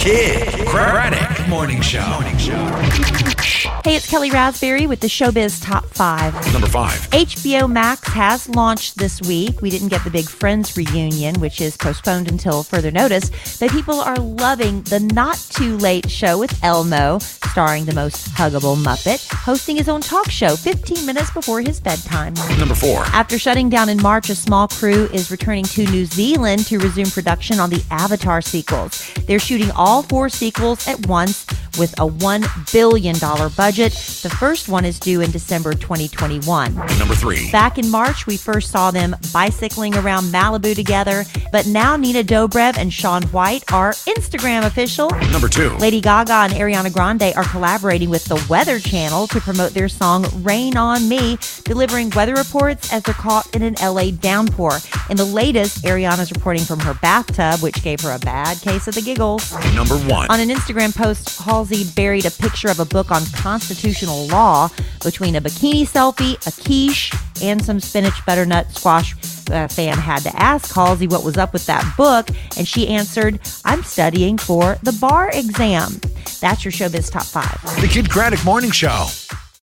Kid Craddock Morning Show. Hey, it's Kelly Raspberry with the Showbiz Top 5. Number 5. HBO Max has launched this week. We didn't get the big Friends reunion, which is postponed until further notice, but people are loving the Not Too Late show with Elmo, starring the most huggable Muppet, hosting his own talk show 15 minutes before his bedtime. Number 4. After shutting down in March, a small crew is returning to New Zealand to resume production on the Avatar sequels. They're shooting all 4 sequels at once with a $1 billion budget. The first one is due in December 2021. Number 3. Back in March, we first saw them bicycling around Malibu together, but now Nina Dobrev and Shaun White are Instagram official. Number 2. Lady Gaga and Ariana Grande are collaborating with the Weather Channel to promote their song Rain on Me, delivering weather reports as they're caught in an LA downpour. In the latest, Ariana's reporting from her bathtub, which gave her a bad case of the giggles. Number 1. On an Instagram post, Halsey buried a picture of a book on constitutional law between a bikini selfie, a quiche, and some spinach butternut squash. A fan had to ask Halsey what was up with that book, and she answered, "I'm studying for the bar exam." That's your Showbiz Top 5. The Kid Craddock Morning Show.